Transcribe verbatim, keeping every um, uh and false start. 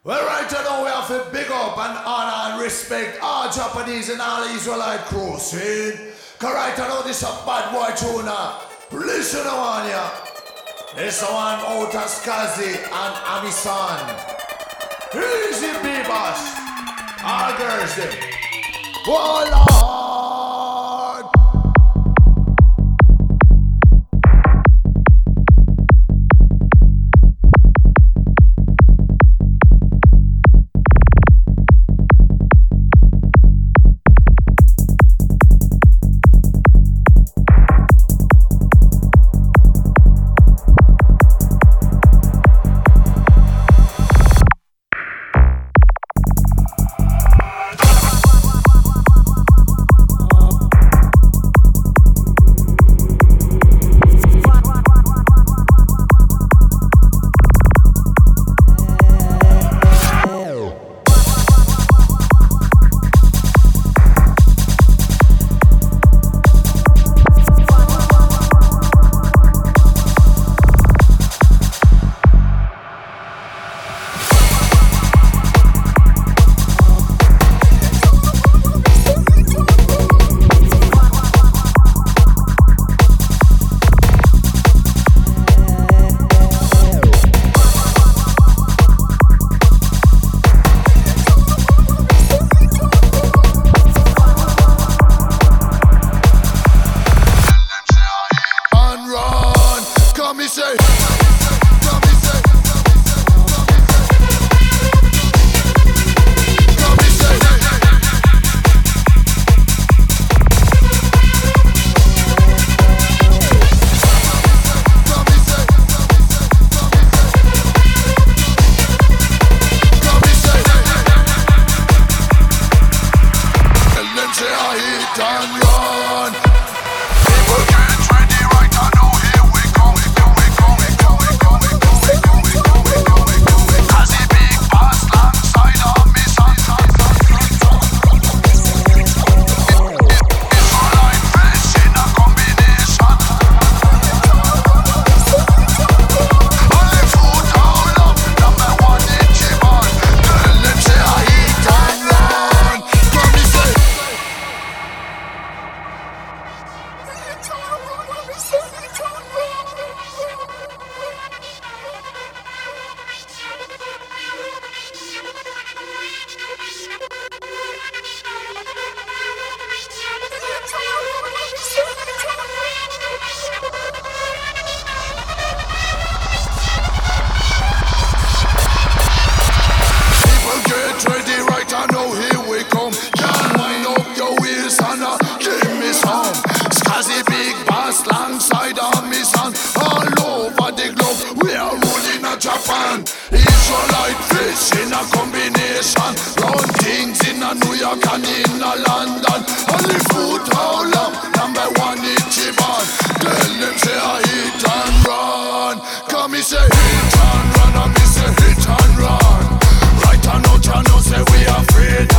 Well, right now we have to big up and honor and respect all Japanese and all Israelite crew, see? Cause right now this a bad boy tuna. Listen to one, yeah. This one out of Skazi and Amisan. Easy, B-Boss. All girls there. Oh, Lord. Japan, Israelite fish in a combination. Round things in a New York and in a London. Only food how long, number one Ichiban. Tell them say I hit and run. Come me say hit and run, and me say hit and run. Right now, Chano say we afraid